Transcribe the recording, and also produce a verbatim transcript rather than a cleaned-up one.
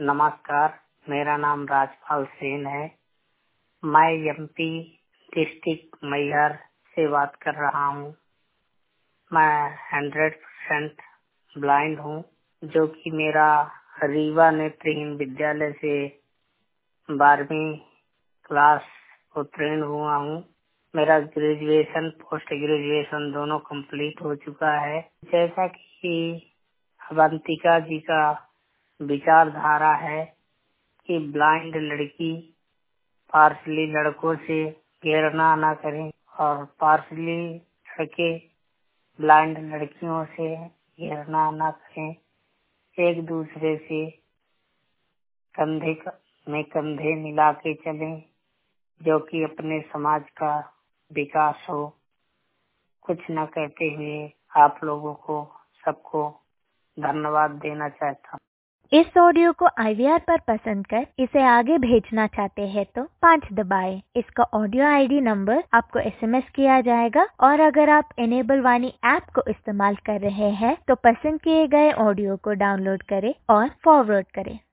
नमस्कार, मेरा नाम राजपाल सेन है। मैं एमपी डिस्ट्रिक्ट मैहर से बात कर रहा हूँ। मैं हंड्रेड परसेंट ब्लाइंड हूँ, जो कि मेरा रीवा नेत्रहीन विद्यालय से बारहवीं क्लास उत्तीर्ण हुआ हूँ। मेरा ग्रेजुएशन पोस्ट ग्रेजुएशन दोनों कंप्लीट हो चुका है। जैसा कि अवंतिका जी का विचारधारा है कि ब्लाइंड लड़की पार्सली लड़कों से घेरना ना करें और पार्सली लड़के ब्लाइंड लड़कियों से घेरना ना करें, एक दूसरे से कंधे में कंधे मिला के चलें, जो कि अपने समाज का विकास हो। कुछ न कहते हुए आप लोगों को सबको धन्यवाद देना चाहता हूँ। इस ऑडियो को आई वी आर पर पसंद कर इसे आगे भेजना चाहते हैं तो पाँच दबाएं। इसका ऑडियो आईडी नंबर आपको एसएमएस किया जाएगा और अगर आप इनेबल वाणी ऐप को इस्तेमाल कर रहे हैं तो पसंद किए गए ऑडियो को डाउनलोड करें और फॉरवर्ड करें।